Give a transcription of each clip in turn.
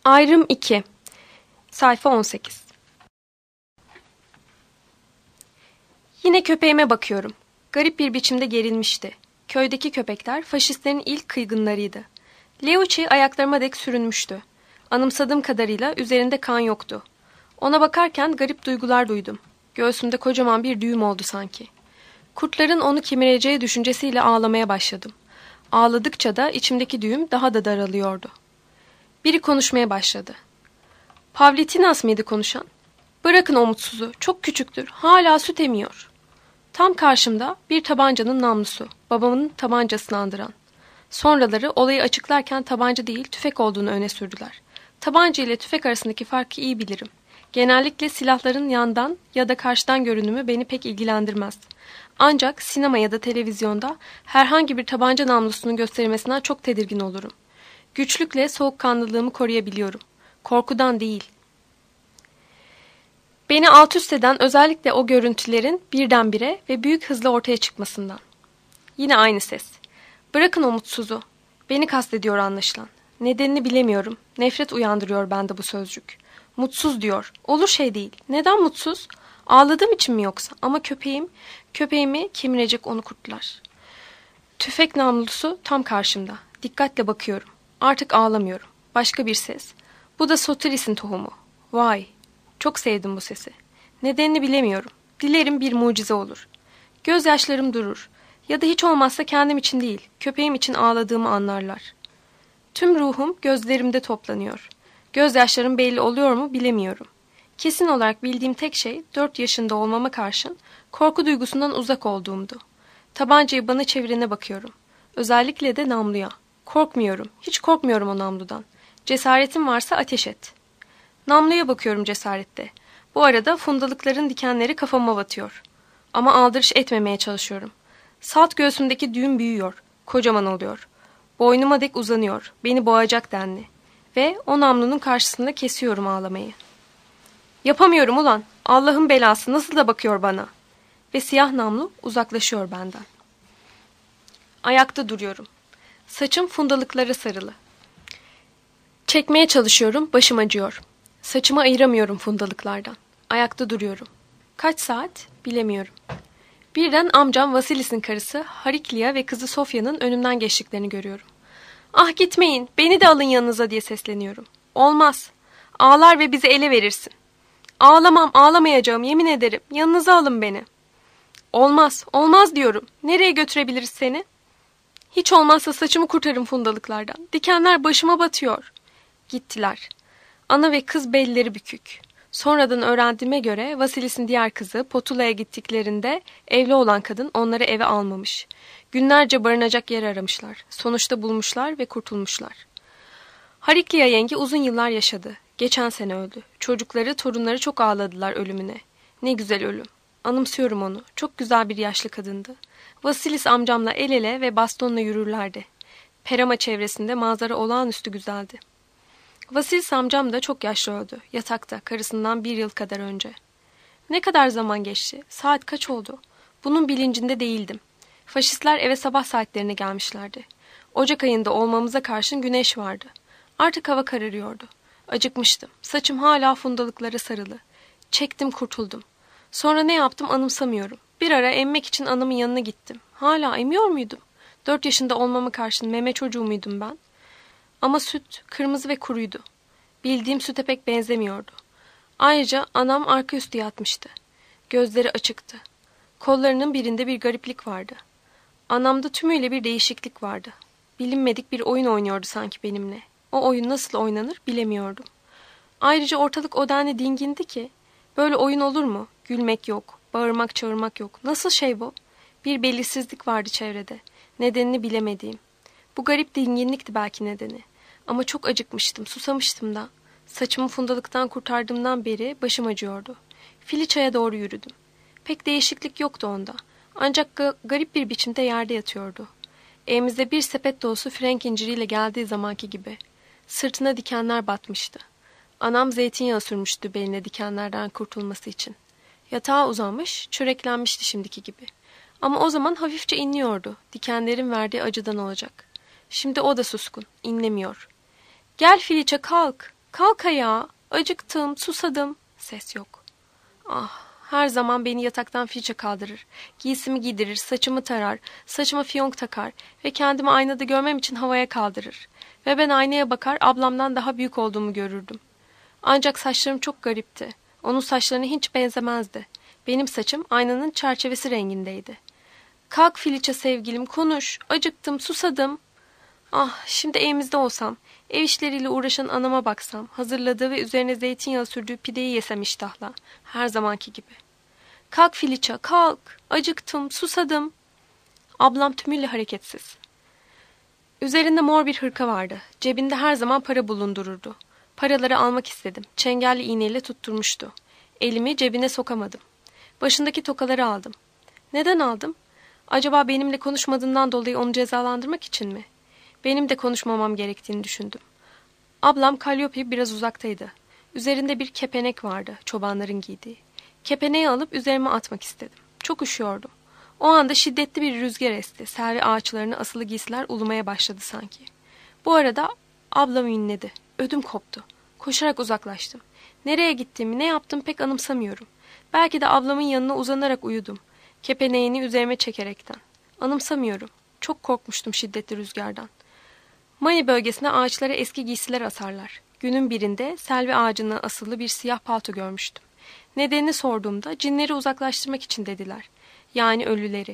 Ayrım 2. Sayfa 18. Yine köpeğime bakıyorum. Garip bir biçimde gerilmişti. Köydeki köpekler faşistlerin ilk kıygınlarıydı. Leuci ayaklarıma dek sürünmüştü. Anımsadığım kadarıyla üzerinde kan yoktu. Ona bakarken garip duygular duydum. Göğsümde kocaman bir düğüm oldu sanki. Kurtların onu kemireceği düşüncesiyle ağlamaya başladım. Ağladıkça da içimdeki düğüm daha da daralıyordu. Biri konuşmaya başladı. Pavlitinas mıydı konuşan? Bırakın o mutsuzu, çok küçüktür, hala süt emiyor. Tam karşımda bir tabancanın namlusu, babamın tabancasını andıran. Sonraları olayı açıklarken tabanca değil, tüfek olduğunu öne sürdüler. Tabanca ile tüfek arasındaki farkı iyi bilirim. Genellikle silahların yandan ya da karşıdan görünümü beni pek ilgilendirmez. Ancak sinema ya da televizyonda herhangi bir tabanca namlusunun gösterilmesinden çok tedirgin olurum. Güçlükle soğukkanlılığımı koruyabiliyorum. Korkudan değil. Beni alt üst eden özellikle o görüntülerin birdenbire ve büyük hızla ortaya çıkmasından. Yine aynı ses. Bırakın o mutsuzu. Beni kastediyor anlaşılan. Nedenini bilemiyorum. Nefret uyandırıyor bende bu sözcük. Mutsuz diyor. Olur şey değil. Neden mutsuz? Ağladığım için mi yoksa? Ama köpeğimi kemirecek onu kurtlar. Tüfek namlusu tam karşımda. Dikkatle bakıyorum. Artık ağlamıyorum. Başka bir ses. Bu da Sotiris'in tohumu. Vay! Çok sevdim bu sesi. Nedenini bilemiyorum. Dilerim bir mucize olur. Gözyaşlarım durur. Ya da hiç olmazsa kendim için değil, köpeğim için ağladığımı anlarlar. Tüm ruhum gözlerimde toplanıyor. Gözyaşlarım belli oluyor mu bilemiyorum. Kesin olarak bildiğim tek şey 4 yaşında olmama karşın korku duygusundan uzak olduğumdu. Tabancayı bana çevirene bakıyorum. Özellikle de namluya. Korkmuyorum, hiç korkmuyorum o namludan. Cesaretin varsa ateş et. Namluya bakıyorum cesarette. Bu arada fundalıkların dikenleri kafama batıyor. Ama aldırış etmemeye çalışıyorum. Salt göğsümdeki düğüm büyüyor. Kocaman oluyor. Boynuma dek uzanıyor. Beni boğacak denli. Ve o namlunun karşısında kesiyorum ağlamayı. Yapamıyorum ulan. Allah'ın belası nasıl da bakıyor bana. Ve siyah namlu uzaklaşıyor benden. Ayakta duruyorum. Saçım fundalıklara sarılı. Çekmeye çalışıyorum. Başım acıyor. Saçımı ayıramıyorum fundalıklardan. Ayakta duruyorum. Kaç saat? Bilemiyorum. Birden amcam Vasilis'in karısı Hariklia ve kızı Sofya'nın önümden geçtiklerini görüyorum. Ah gitmeyin, beni de alın yanınıza diye sesleniyorum. Olmaz. Ağlar ve bizi ele verirsin. Ağlamam, ağlamayacağım yemin ederim. Yanınıza alın beni. Olmaz, olmaz diyorum. Nereye götürebiliriz seni? Hiç olmazsa saçımı kurtarın fundalıklardan. Dikenler başıma batıyor. Gittiler. Ana ve kız belleri bükük. Sonradan öğrendiğime göre Vasilis'in diğer kızı Potula'ya gittiklerinde evli olan kadın onları eve almamış. Günlerce barınacak yer aramışlar. Sonuçta bulmuşlar ve kurtulmuşlar. Hariklia yenge uzun yıllar yaşadı. Geçen sene öldü. Çocukları, torunları çok ağladılar ölümüne. Ne güzel ölüm. Anımsıyorum onu. Çok güzel bir yaşlı kadındı. Vasilis amcamla el ele ve bastonla yürürlerdi. Perama çevresinde manzara olağanüstü güzeldi. Vasilis amcam da çok yaşlı öldü. Yatakta, karısından 1 yıl kadar önce. Ne kadar zaman geçti? Saat kaç oldu? Bunun bilincinde değildim. Faşistler eve sabah saatlerine gelmişlerdi. Ocak ayında olmamıza karşın güneş vardı. Artık hava kararıyordu. Acıkmıştım. Saçım hala fundalıklara sarılı. Çektim kurtuldum. Sonra ne yaptım anımsamıyorum. Bir ara emmek için anamın yanına gittim. Hala emiyor muydum? 4 yaşında olmama karşın meme çocuğu muydum ben? Ama süt kırmızı ve kuruydu. Bildiğim süte pek benzemiyordu. Ayrıca anam arka üstü yatmıştı. Gözleri açıktı. Kollarının birinde bir gariplik vardı. Anamda tümüyle bir değişiklik vardı. Bilinmedik bir oyun oynuyordu sanki benimle. O oyun nasıl oynanır bilemiyordum. Ayrıca ortalık o denli dingindi ki, böyle oyun olur mu? Gülmek yok, bağırmak çağırmak yok. Nasıl şey bu? Bir belirsizlik vardı çevrede. Nedenini bilemediğim. Bu garip dinginlikti belki nedeni. Ama çok acıkmıştım, susamıştım da. Saçımı fundalıktan kurtardığımdan beri başım acıyordu. Filiça'ya doğru yürüdüm. Pek değişiklik yoktu onda. Ancak garip bir biçimde yerde yatıyordu. Evimize bir sepet dolusu frenk inciriyle geldiği zamanki gibi. Sırtına dikenler batmıştı. Anam zeytinyağı sürmüştü beline dikenlerden kurtulması için. Yatağa uzanmış, çöreklenmişti şimdiki gibi. Ama o zaman hafifçe inliyordu. Dikenlerin verdiği acıdan olacak. Şimdi o da suskun, inlemiyor. Gel Filiçe kalk. Kalk ayağa. Acıktım, susadım. Ses yok. Ah, her zaman beni yataktan filçe kaldırır. Giysimi giydirir, saçımı tarar, saçıma fiyonk takar ve kendimi aynada görmem için havaya kaldırır. Ve ben aynaya bakar, ablamdan daha büyük olduğumu görürdüm. Ancak saçlarım çok garipti. Onun saçlarına hiç benzemezdi. Benim saçım aynanın çerçevesi rengindeydi. Kalk Filiçe sevgilim, konuş. Acıktım, susadım. Ah, şimdi evimizde olsam, ev işleriyle uğraşan anama baksam, hazırladığı ve üzerine zeytinyağı sürdüğü pideyi yesem iştahla, her zamanki gibi. Kalk Filiçe, kalk. Acıktım, susadım. Ablam tümüyle hareketsiz. Üzerinde mor bir hırka vardı. Cebinde her zaman para bulundururdu. Paraları almak istedim. Çengelli iğneyle tutturmuştu. Elimi cebine sokamadım. Başındaki tokaları aldım. Neden aldım? Acaba benimle konuşmadığından dolayı onu cezalandırmak için mi? Benim de konuşmamam gerektiğini düşündüm. Ablam Kalliope biraz uzaktaydı. Üzerinde bir kepenek vardı, çobanların giydiği. Kepeneği alıp üzerime atmak istedim. Çok üşüyordum. O anda şiddetli bir rüzgar esti. Selvi ağaçlarına asılı giysiler ulumaya başladı sanki. Bu arada ablam inledi. Ödüm koptu. Koşarak uzaklaştım. Nereye gittiğimi, ne yaptım pek anımsamıyorum. Belki de ablamın yanına uzanarak uyudum. Kepeneğini üzerime çekerekten. Anımsamıyorum. Çok korkmuştum şiddetli rüzgardan. Mani bölgesine ağaçlara eski giysiler asarlar. Günün birinde selvi ağacına asılı bir siyah palto görmüştüm. Nedenini sorduğumda cinleri uzaklaştırmak için dediler. Yani ölüleri.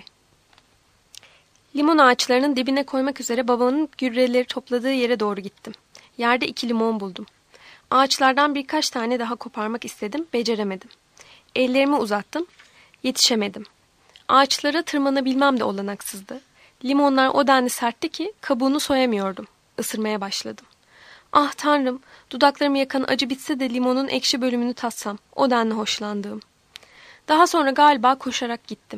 Limon ağaçlarının dibine koymak üzere babamın gübreleri topladığı yere doğru gittim. Yerde 2 limon buldum. Ağaçlardan birkaç tane daha koparmak istedim, beceremedim. Ellerimi uzattım, yetişemedim. Ağaçlara tırmanabilmem de olanaksızdı. Limonlar o denli sertti ki kabuğunu soyamıyordum. Isırmaya başladım. Ah Tanrım, dudaklarımı yakan acı bitse de limonun ekşi bölümünü tatsam, o denli hoşlandığım. Daha sonra galiba koşarak gittim.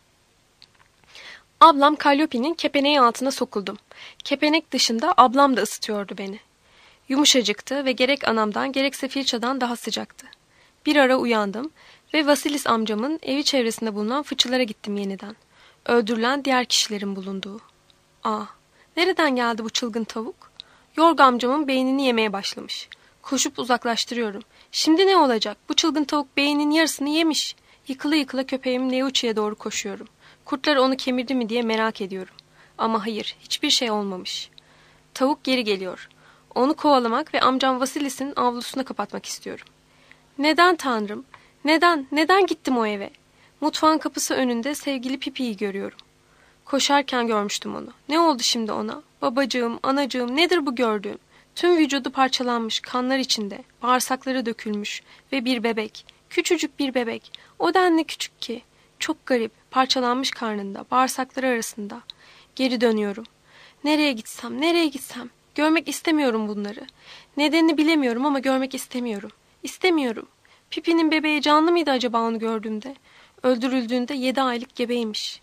Ablam Kalliope'nin kepeneği altına sokuldum. Kepenek dışında ablam da ısıtıyordu beni. Yumuşacıktı ve gerek anamdan gerekse Filça'dan daha sıcaktı. Bir ara uyandım ve Vasilis amcamın evi çevresinde bulunan fıçılara gittim yeniden. Öldürülen diğer kişilerin bulunduğu. Nereden geldi bu çılgın tavuk? Yorga amcamın beynini yemeye başlamış. Koşup uzaklaştırıyorum. Şimdi ne olacak? Bu çılgın tavuk beyninin yarısını yemiş. Yıkıla yıkıla köpeğim Leuci'ye doğru koşuyorum. Kurtlar onu kemirdi mi diye merak ediyorum. Ama hayır, hiçbir şey olmamış. Tavuk geri geliyor. Onu kovalamak ve amcam Vasilis'in avlusuna kapatmak istiyorum. Neden Tanrım? Neden? Neden gittim o eve? Mutfağın kapısı önünde sevgili Pipi'yi görüyorum. Koşarken görmüştüm onu. Ne oldu şimdi ona? Babacığım, anacığım, nedir bu gördüğüm? Tüm vücudu parçalanmış, kanlar içinde, bağırsakları dökülmüş ve bir bebek, küçücük bir bebek, o denli küçük ki, çok garip, parçalanmış karnında, bağırsakları arasında. Geri dönüyorum. Nereye gitsem, nereye gitsem? Görmek istemiyorum bunları. Nedenini bilemiyorum ama görmek istemiyorum. İstemiyorum. Pipi'nin bebeği canlı mıydı acaba onu gördüğümde? Öldürüldüğünde 7 aylık gebeymiş.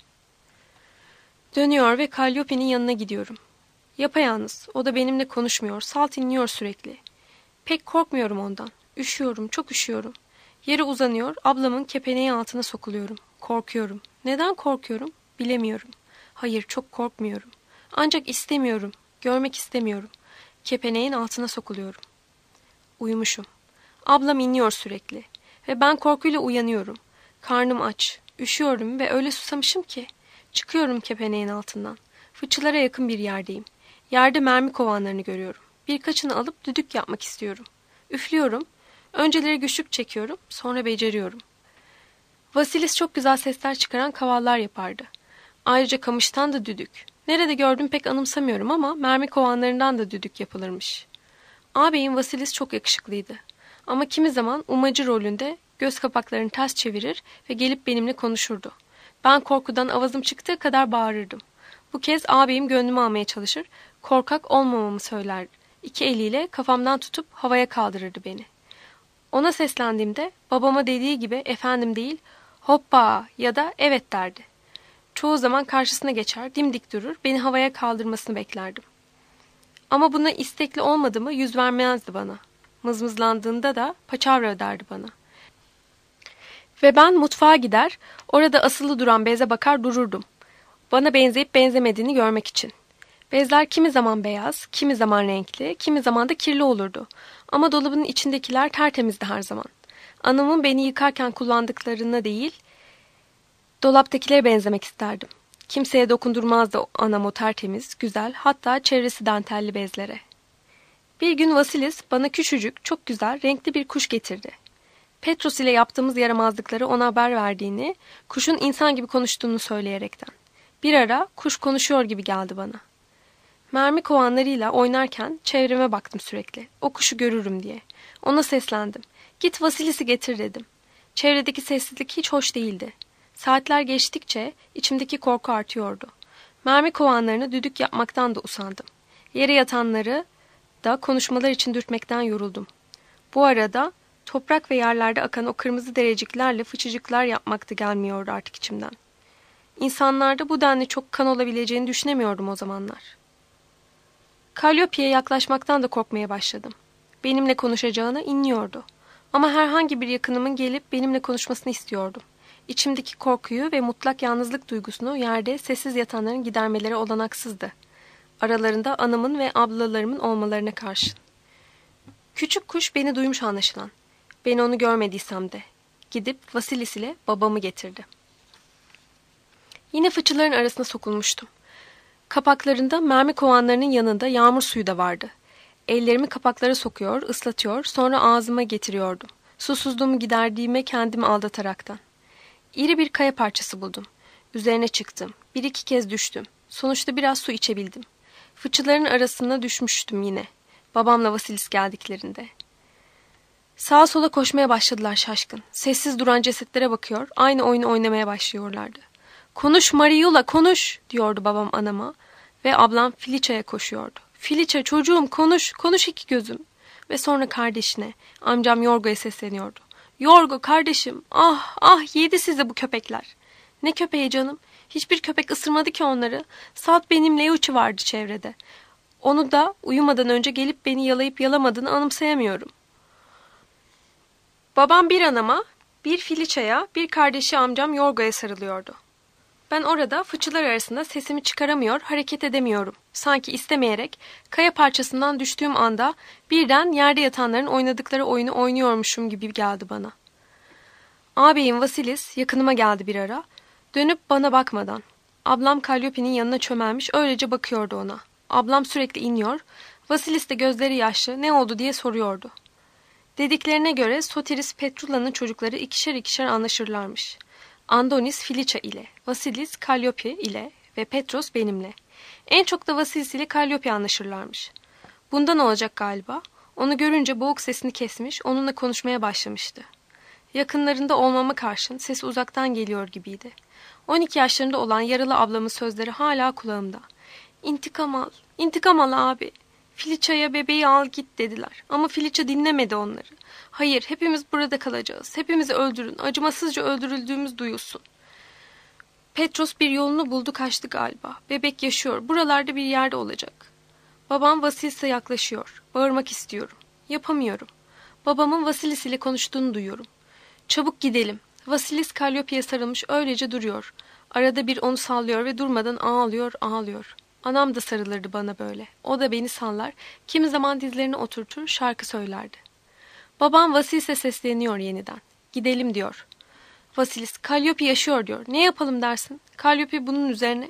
Dönüyor ve Kalliope'nin yanına gidiyorum. Yapayalnız. O da benimle konuşmuyor. Salt inliyor sürekli. Pek korkmuyorum ondan. Üşüyorum, çok üşüyorum. Yere uzanıyor, ablamın kepeneği altına sokuluyorum. Korkuyorum. Neden korkuyorum? Bilemiyorum. Hayır, çok korkmuyorum. Ancak istemiyorum. Görmek istemiyorum. Kepeneğin altına sokuluyorum. Uyumuşum. Ablam inliyor sürekli. Ve ben korkuyla uyanıyorum. Karnım aç. Üşüyorum ve öyle susamışım ki. Çıkıyorum kepeneğin altından. Fıçılara yakın bir yerdeyim. Yerde mermi kovanlarını görüyorum. Birkaçını alıp düdük yapmak istiyorum. Üflüyorum. Önceleri güçlük çekiyorum. Sonra beceriyorum. Vasilis çok güzel sesler çıkaran kavallar yapardı. Ayrıca kamıştan da düdük. Nerede gördüm pek anımsamıyorum ama mermi kovanlarından da düdük yapılırmış. Ağabeyim Vasilis çok yakışıklıydı. Ama kimi zaman umacı rolünde göz kapaklarını ters çevirir ve gelip benimle konuşurdu. Ben korkudan avazım çıktığı kadar bağırırdım. Bu kez ağabeyim gönlümü almaya çalışır, korkak olmamamı söyler. 2 eliyle kafamdan tutup havaya kaldırırdı beni. Ona seslendiğimde babama dediği gibi efendim değil, hoppa ya da evet derdi. Çoğu zaman karşısına geçer, dimdik durur, beni havaya kaldırmasını beklerdim. Ama buna istekli olmadığımı yüz vermezdi bana. Mızmızlandığında da paçavra öderdi bana. Ve ben mutfağa gider, orada asılı duran beze bakar dururdum. Bana benzeyip benzemediğini görmek için. Bezler kimi zaman beyaz, kimi zaman renkli, kimi zaman da kirli olurdu. Ama dolabın içindekiler tertemizdi her zaman. Anamın beni yıkarken kullandıklarına değil, dolaptakilere benzemek isterdim. Kimseye dokundurmazdı anam o tertemiz, güzel, hatta çevresi dantelli bezlere. Bir gün Vasilis bana küçücük, çok güzel, renkli bir kuş getirdi. Petros ile yaptığımız yaramazlıkları ona haber verdiğini, kuşun insan gibi konuştuğunu söyleyerekten. Bir ara kuş konuşuyor gibi geldi bana. Mermi kovanlarıyla oynarken çevreme baktım sürekli. O kuşu görürüm diye. Ona seslendim. Git Vasilis'i getir dedim. Çevredeki sessizlik hiç hoş değildi. Saatler geçtikçe içimdeki korku artıyordu. Mermi kovanlarını düdük yapmaktan da usandım. Yere yatanları da konuşmalar için dürtmekten yoruldum. Bu arada toprak ve yerlerde akan o kırmızı dereciklerle fıçıcıklar yapmak da gelmiyordu artık içimden. İnsanlarda bu denli çok kan olabileceğini düşünemiyordum o zamanlar. Kalliope'ye yaklaşmaktan da korkmaya başladım. Benimle konuşacağını inliyordu. Ama herhangi bir yakınımın gelip benimle konuşmasını istiyordum. İçimdeki korkuyu ve mutlak yalnızlık duygusunu yerde sessiz yatanların gidermeleri olanaksızdı. Aralarında anamın ve ablalarımın olmalarına karşın. Küçük kuş beni duymuş anlaşılan. Ben onu görmediysem de. Gidip Vasilis ile babamı getirdi. Yine fıçıların arasına sokulmuştum. Kapaklarında mermi kovanlarının yanında yağmur suyu da vardı. Ellerimi kapaklara sokuyor, ıslatıyor, sonra ağzıma getiriyordum. Susuzluğumu giderdiğime kendimi aldataraktan. İri bir kaya parçası buldum. Üzerine çıktım. Bir iki kez düştüm. Sonuçta biraz su içebildim. Fıçıların arasına düşmüştüm yine. Babamla Vasilis geldiklerinde. Sağa sola koşmaya başladılar şaşkın. Sessiz duran cesetlere bakıyor, aynı oyunu oynamaya başlıyorlardı. Konuş Mariula, konuş diyordu babam anama ve ablam Filiça'ya koşuyordu. Filiça çocuğum konuş, konuş iki gözüm. Ve sonra kardeşine, amcam Yorgo'ya sesleniyordu. Yorgo kardeşim, ah ah yedi sizi bu köpekler. Ne köpeği canım? Hiçbir köpek ısırmadı ki onları. Salt benim Leuç'i vardı çevrede. Onu da uyumadan önce gelip beni yalayıp yalamadığını anımsayamıyorum. Babam bir anama, bir Filiça'ya, bir kardeşi amcam Yorgo'ya sarılıyordu. Ben orada fıçılar arasında sesimi çıkaramıyor, hareket edemiyorum. Sanki istemeyerek kaya parçasından düştüğüm anda birden yerde yatanların oynadıkları oyunu oynuyormuşum gibi geldi bana. Ağabeyim Vasilis yakınıma geldi bir ara. Dönüp bana bakmadan. Ablam Kalliope'nin yanına çömelmiş öylece bakıyordu ona. Ablam sürekli iniyor. Vasilis de gözleri yaşlı ne oldu diye soruyordu. Dediklerine göre Sotiris Petrula'nın çocukları ikişer ikişer anlaşırlarmış. Andonis Filiça ile, Vasilis Kalliope ile ve Petros benimle. En çok da Vasilis ile Kalliope anlaşırlarmış. Bundan olacak galiba. Onu görünce boğuk sesini kesmiş, onunla konuşmaya başlamıştı. Yakınlarında olmama karşın sesi uzaktan geliyor gibiydi. 12 yaşlarında olan yaralı ablamın sözleri hala kulağımda. İntikam al, intikam al abi. Filiça'ya bebeği al git dediler. Ama Filiça dinlemedi onları. Hayır, hepimiz burada kalacağız. Hepimizi öldürün. Acımasızca öldürüldüğümüz duyulsun. Petros bir yolunu buldu kaçtı galiba. Bebek yaşıyor. Buralarda bir yerde olacak. Babam Vasilis'e yaklaşıyor. Bağırmak istiyorum. Yapamıyorum. Babamın Vasilis ile konuştuğunu duyuyorum. Çabuk gidelim. Vasilis Kalliope'ye sarılmış öylece duruyor. Arada bir onu sallıyor ve durmadan ağlıyor, ağlıyor. Anam da sarılırdı bana böyle. O da beni sallar, kimi zaman dizlerine oturtur, şarkı söylerdi. Babam Vasilis'e sesleniyor yeniden. Gidelim diyor. Vasilis, Kalliope yaşıyor diyor. Ne yapalım dersin? Kalliope bunun üzerine...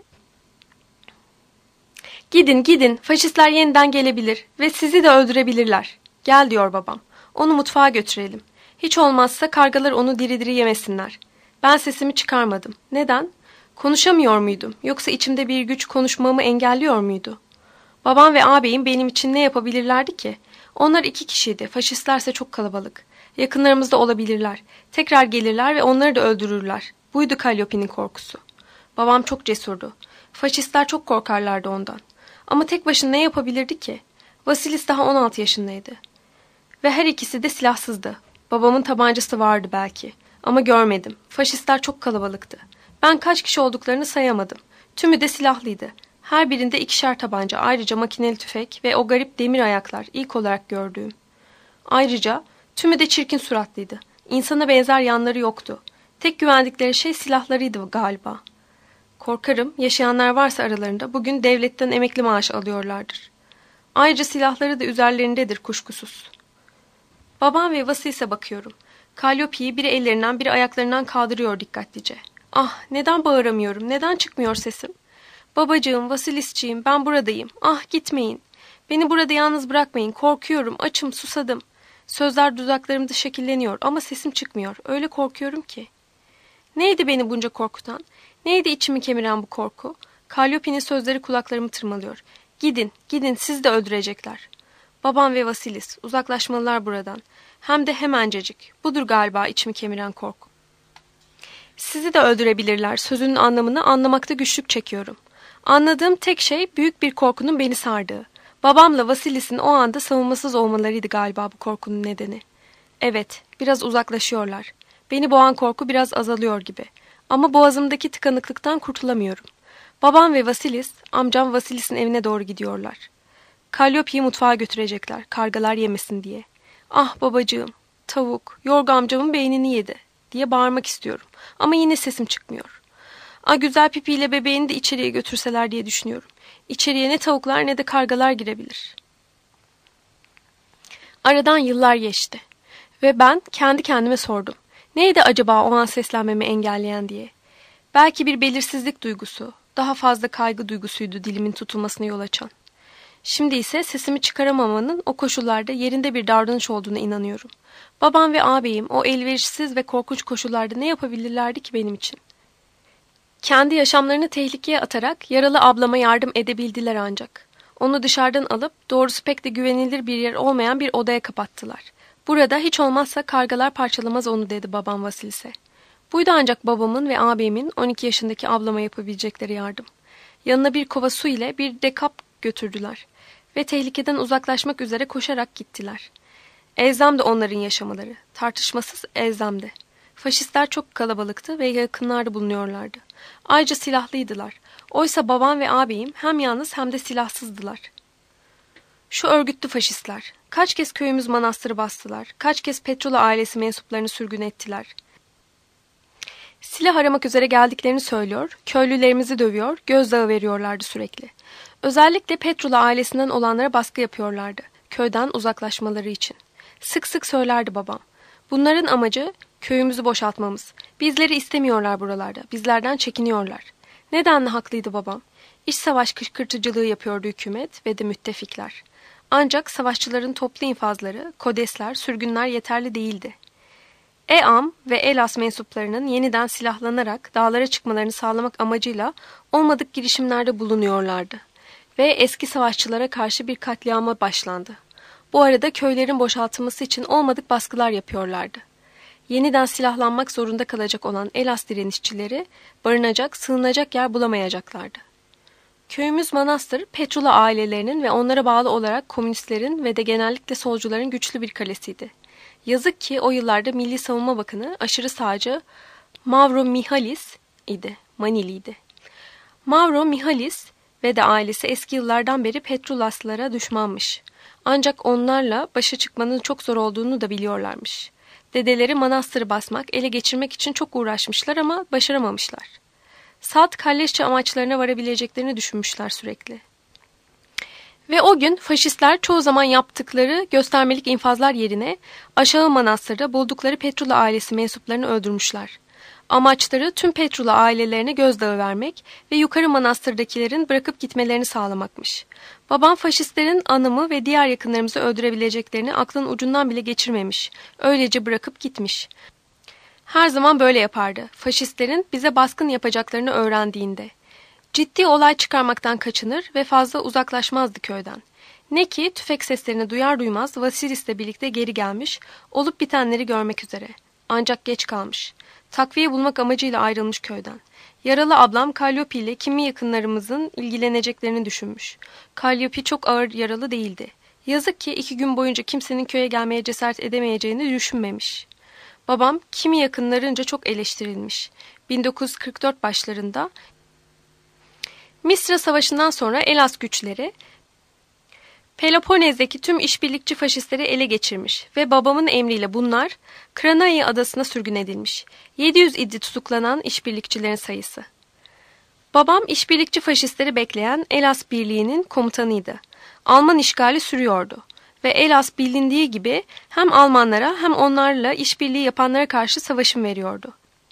Gidin, gidin. Faşistler yeniden gelebilir ve sizi de öldürebilirler. Gel diyor babam. Onu mutfağa götürelim. Hiç olmazsa kargalar onu diri diri yemesinler. Ben sesimi çıkarmadım. Neden? Konuşamıyor muydum? Yoksa içimde bir güç konuşmamı engelliyor muydu? Babam ve ağabeyim benim için ne yapabilirlerdi ki? Onlar 2 kişiydi. Faşistlerse çok kalabalık. Yakınlarımızda olabilirler. Tekrar gelirler ve onları da öldürürler. Buydu Kalliope'nin korkusu. Babam çok cesurdu. Faşistler çok korkarlardı ondan. Ama tek başına ne yapabilirdi ki? Vasilis daha 16 yaşındaydı. Ve her ikisi de silahsızdı. Babamın tabancası vardı belki. Ama görmedim. Faşistler çok kalabalıktı. Ben kaç kişi olduklarını sayamadım. Tümü de silahlıydı. Her birinde 2'şer tabanca, ayrıca makineli tüfek ve o garip demir ayaklar ilk olarak gördüğüm. Ayrıca tümü de çirkin suratlıydı. İnsana benzer yanları yoktu. Tek güvendikleri şey silahlarıydı galiba. Korkarım yaşayanlar varsa aralarında bugün devletten emekli maaş alıyorlardır. Ayrıca silahları da üzerlerindedir kuşkusuz. Babam ve Vasilis'e bakıyorum. Kalliope'yi biri ellerinden biri ayaklarından kaldırıyor dikkatlice. Ah, neden bağıramıyorum, neden çıkmıyor sesim? Babacığım, Vasilisciğim, ben buradayım. Ah, gitmeyin. Beni burada yalnız bırakmayın, korkuyorum, açım, susadım. Sözler dudaklarımda şekilleniyor ama sesim çıkmıyor. Öyle korkuyorum ki. Neydi beni bunca korkutan? Neydi içimi kemiren bu korku? Kalliope'nin sözleri kulaklarımı tırmalıyor. Gidin, gidin, siz de öldürecekler. Babam ve Vasilis, uzaklaşmalılar buradan. Hem de hemencecik. Budur galiba içimi kemiren korku. Sizi de öldürebilirler. Sözünün anlamını anlamakta güçlük çekiyorum. Anladığım tek şey büyük bir korkunun beni sardığı. Babamla Vasilis'in o anda savunmasız olmalarıydı galiba bu korkunun nedeni. Evet, biraz uzaklaşıyorlar. Beni boğan korku biraz azalıyor gibi. Ama boğazımdaki tıkanıklıktan kurtulamıyorum. Babam ve Vasilis, amcam Vasilis'in evine doğru gidiyorlar. Kalliope'yi mutfağa götürecekler, kargalar yemesin diye. Ah babacığım, tavuk, Yorgo amcamın beynini yedi diye bağırmak istiyorum. Ama yine sesim çıkmıyor. Ah güzel pipiyle bebeğini de içeriye götürseler diye düşünüyorum. İçeriye ne tavuklar ne de kargalar girebilir. Aradan yıllar geçti. Ve ben kendi kendime sordum. Neydi acaba o an seslenmemi engelleyen diye. Belki bir belirsizlik duygusu, daha fazla kaygı duygusuydu dilimin tutulmasına yol açan. Şimdi ise sesimi çıkaramamanın o koşullarda yerinde bir davranış olduğuna inanıyorum. Babam ve ağabeyim o elverişsiz ve korkunç koşullarda ne yapabilirlerdi ki benim için? Kendi yaşamlarını tehlikeye atarak yaralı ablama yardım edebildiler ancak. Onu dışarıdan alıp doğrusu pek de güvenilir bir yer olmayan bir odaya kapattılar. Burada hiç olmazsa kargalar parçalamaz onu dedi babam Vasilis'e. Buydu ancak babamın ve ağabeyimin 12 yaşındaki ablama yapabilecekleri yardım. Yanına bir kova su ile bir de kap götürdüler ve tehlikeden uzaklaşmak üzere koşarak gittiler. Elzemdi onların yaşamaları, tartışmasız elzemdi. Faşistler çok kalabalıktı ve yakınlarda bulunuyorlardı. Ayrıca silahlıydılar. Oysa babam ve ağabeyim hem yalnız hem de silahsızdılar. Şu örgütlü faşistler, kaç kez köyümüz manastırı bastılar, kaç kez Petrula ailesi mensuplarını sürgün ettiler. Silah aramak üzere geldiklerini söylüyor, köylülerimizi dövüyor, gözdağı veriyorlardı sürekli. Özellikle Petrula ailesinden olanlara baskı yapıyorlardı, köyden uzaklaşmaları için. Sık sık söylerdi babam. Bunların amacı köyümüzü boşaltmamız. Bizleri istemiyorlar buralarda, bizlerden çekiniyorlar. Nedenle haklıydı babam. İç savaş kışkırtıcılığı yapıyordu hükümet ve de müttefikler. Ancak savaşçıların toplu infazları, kodesler, sürgünler yeterli değildi. Eam ve Elas mensuplarının yeniden silahlanarak dağlara çıkmalarını sağlamak amacıyla olmadık girişimlerde bulunuyorlardı. Ve eski savaşçılara karşı bir katliama başlandı. Bu arada köylerin boşaltılması için olmadık baskılar yapıyorlardı. Yeniden silahlanmak zorunda kalacak olan Elas direnişçileri barınacak, sığınacak yer bulamayacaklardı. Köyümüz manastır, Petrula ailelerinin ve onlara bağlı olarak komünistlerin ve de genellikle solcuların güçlü bir kalesiydi. Yazık ki o yıllarda Milli Savunma Bakanı aşırı sağcı Mauro Mihalis idi, Maniliydi. Mauro Mihalis ve de ailesi eski yıllardan beri Petrulaslara düşmanmış. Ancak onlarla başa çıkmanın çok zor olduğunu da biliyorlarmış. Dedeleri manastırı basmak, ele geçirmek için çok uğraşmışlar ama başaramamışlar. Saat kalleşçe amaçlarına varabileceklerini düşünmüşler sürekli. Ve o gün faşistler çoğu zaman yaptıkları göstermelik infazlar yerine aşağı manastırda buldukları Petrula ailesi mensuplarını öldürmüşler. Amaçları tüm Petrula ailelerine gözdağı vermek ve yukarı manastırdakilerin bırakıp gitmelerini sağlamakmış. Babam faşistlerin anımı ve diğer yakınlarımızı öldürebileceklerini aklın ucundan bile geçirmemiş. Öylece bırakıp gitmiş. Her zaman böyle yapardı. Faşistlerin bize baskın yapacaklarını öğrendiğinde. Ciddi olay çıkarmaktan kaçınır ve fazla uzaklaşmazdı köyden. Ne ki tüfek seslerini duyar duymaz Vasilis'le birlikte geri gelmiş, olup bitenleri görmek üzere. Ancak geç kalmış. Takviye bulmak amacıyla ayrılmış köyden. Yaralı ablam Kalliope ile kimi yakınlarımızın ilgileneceklerini düşünmüş. Kalliope çok ağır yaralı değildi. Yazık ki 2 gün boyunca kimsenin köye gelmeye cesaret edemeyeceğini düşünmemiş. Babam kimi yakınlarınca çok eleştirilmiş. 1944 başlarında Misra Savaşı'ndan sonra Elas güçleri Peloponez'deki tüm işbirlikçi faşistleri ele geçirmiş ve babamın emriyle bunlar Kranai adasına sürgün edilmiş. 700 idi tutuklanan işbirlikçilerin sayısı. Babam işbirlikçi faşistleri bekleyen Elas Birliği'nin komutanıydı. Alman işgali sürüyordu ve Elas bilindiği gibi hem Almanlara hem onlarla işbirliği yapanlara karşı savaşım veriyordu.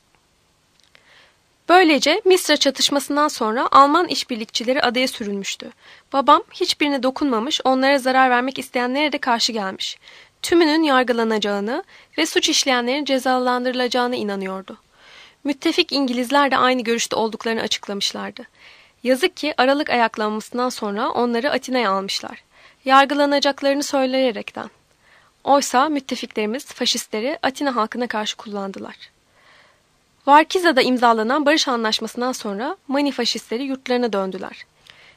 Böylece Misra çatışmasından sonra Alman işbirlikçileri adaya sürülmüştü. Babam hiçbirine dokunmamış, onlara zarar vermek isteyenlere de karşı gelmiş. Tümünün yargılanacağını ve suç işleyenlerin cezalandırılacağına inanıyordu. Müttefik İngilizler de aynı görüşte olduklarını açıklamışlardı. Yazık ki Aralık ayaklanmasından sonra onları Atina'ya almışlar. Yargılanacaklarını söyleyerekten. Oysa müttefiklerimiz faşistleri Atina halkına karşı kullandılar. Varkiza'da imzalanan barış anlaşmasından sonra Mani faşistleri yurtlarına döndüler.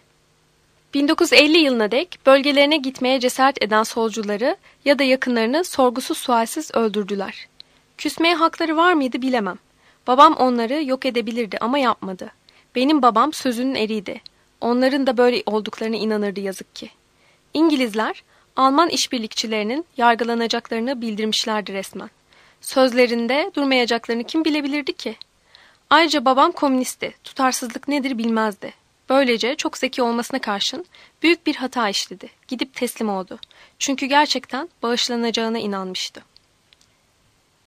1950 yılına dek bölgelerine gitmeye cesaret eden solcuları ya da yakınlarını sorgusuz sualsiz öldürdüler. Küsmeye hakları var mıydı bilemem. Babam onları yok edebilirdi ama yapmadı. Benim babam sözünün eriydi. Onların da böyle olduklarına inanırdı yazık ki. İngilizler, Alman işbirlikçilerinin yargılanacaklarını bildirmişlerdi resmen. Sözlerinde durmayacaklarını kim bilebilirdi ki? Ayrıca babam komünisti, tutarsızlık nedir bilmezdi. Böylece çok zeki olmasına karşın büyük bir hata işledi. Gidip teslim oldu. Çünkü gerçekten bağışlanacağına inanmıştı.